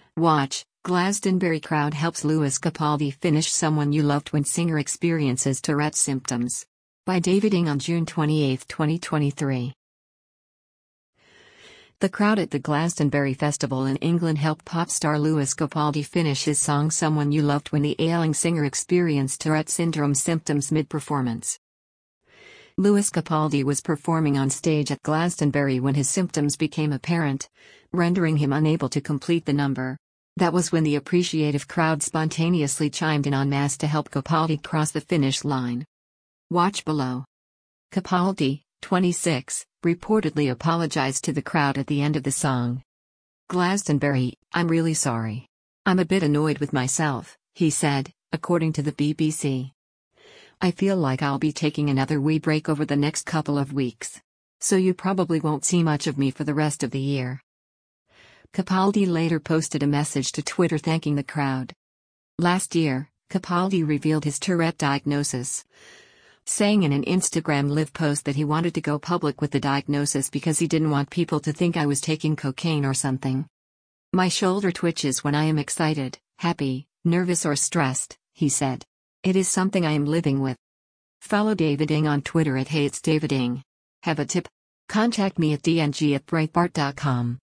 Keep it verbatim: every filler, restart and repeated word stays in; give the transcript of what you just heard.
Watch, Glastonbury crowd helps Lewis Capaldi finish Someone You Loved when singer experiences Tourette's symptoms. By David Ng on June twenty-eighth, twenty twenty-three. The crowd at the Glastonbury Festival in England helped pop star Lewis Capaldi finish his song Someone You Loved when the ailing singer experienced Tourette's syndrome symptoms mid-performance. Lewis Capaldi was performing on stage at Glastonbury when his symptoms became apparent, rendering him unable to complete the number. That was when the appreciative crowd spontaneously chimed in en masse to help Capaldi cross the finish line. Watch below. Capaldi, twenty-six, reportedly apologized to the crowd at the end of the song. Glastonbury, I'm really sorry. I'm a bit annoyed with myself, he said, according to the B B C. I feel like I'll be taking another wee break over the next couple of weeks. So you probably won't see much of me for the rest of the year. Capaldi later posted a message to Twitter thanking the crowd. Last year, Capaldi revealed his Tourette diagnosis, saying in an Instagram Live post that he wanted to go public with the diagnosis because he didn't want people to think I was taking cocaine or something. My shoulder twitches when I am excited, happy, nervous or stressed, he said. It is something I am living with. Follow David Ng on Twitter at Hey It's David Ng. Have a tip? Contact me at d n g at breitbart dot com.